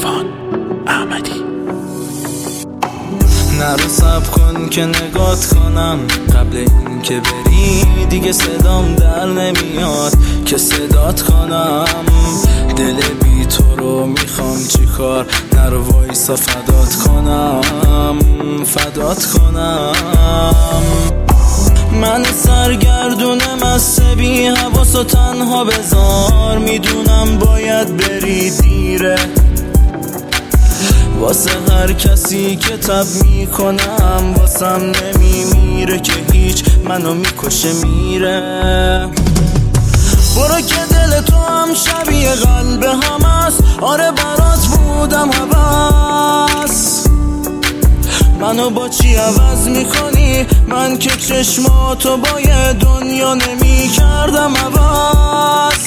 عرفان احمدی. نرو صبر کن که نگات کنم، قبل این که بری دیگه صدام در نمیاد که صدات کنم. دل بی تو رو میخوام چیکار، نرو وایسا فدات کنم، فدات کنم. من سرگردون مست بی حواس و تنها بذار، میدونم باید بری دیره، واسه هر کسی که تب میکنم واسم نمیمیره که هیچ، منو میکشه میره. برو که دل تو هم شبیه قلب هم است، آره برات بودم حواس. منو با چی عوض میکنی؟ من که چشماتو با یه دنیا نمیکردم عوض.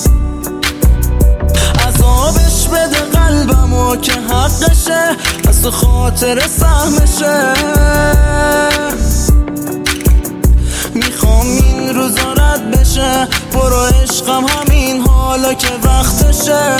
عذابش بده قلبمو که حقشه، از تو خاطر سهمشه. میخوام این روزا رد بشه، برو عشقم همین حالا که وقتشه.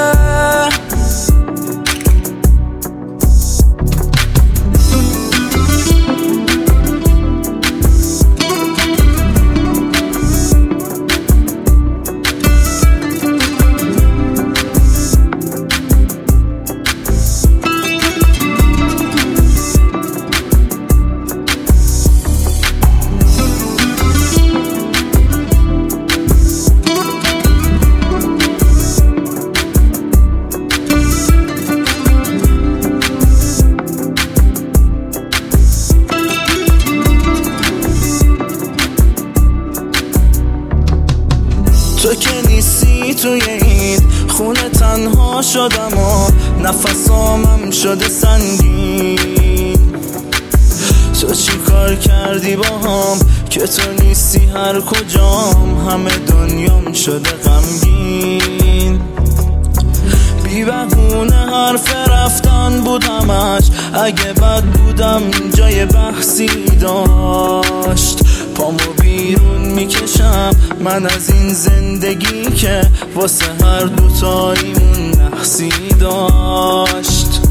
تو که نیستی توی این خونه تنها شدم و نفسامم شده سنگین. تو چی کار کردی با هم که تو نیستی هر کجام، همه دنیام شده غمگین. بی بهونه حرف رفتن بود همش، اگه بد بودم جای بحثی داشت. پامو بیرون میکشم من از این زندگی که واسه هر دوتاییمون نحسی داشت.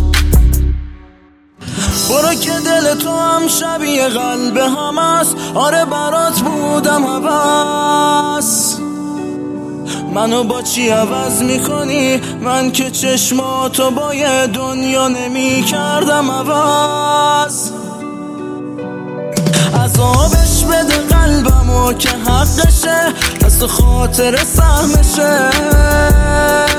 برو که دل تو هم شبیه قلب هم است، آره برات بودم حواس. منو با چی عوض میکنی؟ من که چشماتو با یه دنیا نمیکردم عوض. عذابش بده قلبمو که حقشه، از تو خاطر سهمشه.